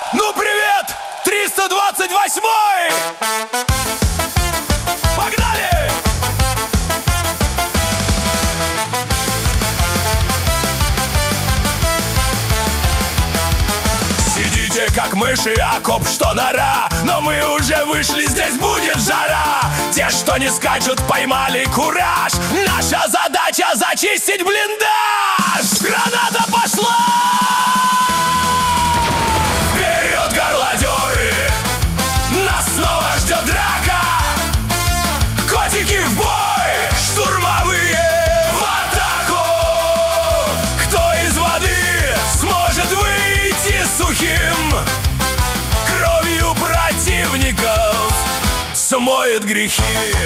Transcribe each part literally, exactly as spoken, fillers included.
Ну привет, триста двадцать восьмой! Погнали! Сидите как мыши, окоп что нора. Но мы уже вышли, здесь будет жара. Те, что не скачут, поймали кураж. Наша задача зачистить блиндаж. Граната пошла! Вперед, горлодеры! Нас снова ждет драка. Котики в бой, штурмовые в атаку. Кто из воды сможет выйти сухим? Кровью противников смоет грехи.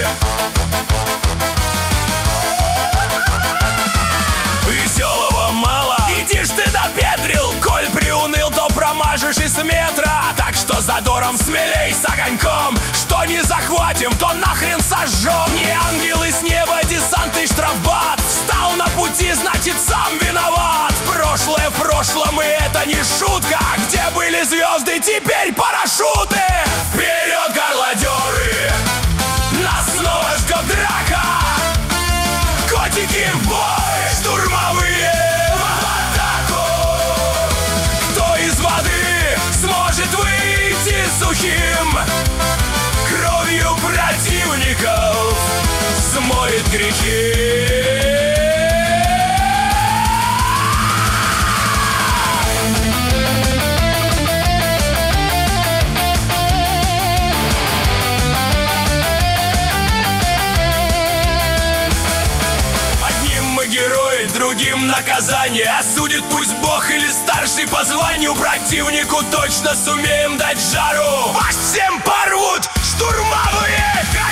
Веселого мало, иди ж ты допетрил. Коль приуныл, то промажешь и с метра. Так что задором смелей с огоньком. Что не захватим, то нахрен сожжем. Не ангелы с неба, десант и штрафбат. Встал на пути, значит сам виноват. Прошлое в прошлом, и это не шутка. Где были звезды, теперь парашюты. Вперед, горлодеры! Нас снова ждет драка. Котики в бой, штурмовые в атаку. Кто из воды сможет выйти сухим? Кровью противников смоет грехи. Другим наказание осудит пусть Бог или старший по званию. Противнику точно сумеем дать жару. Вас всем порвут штурмовые.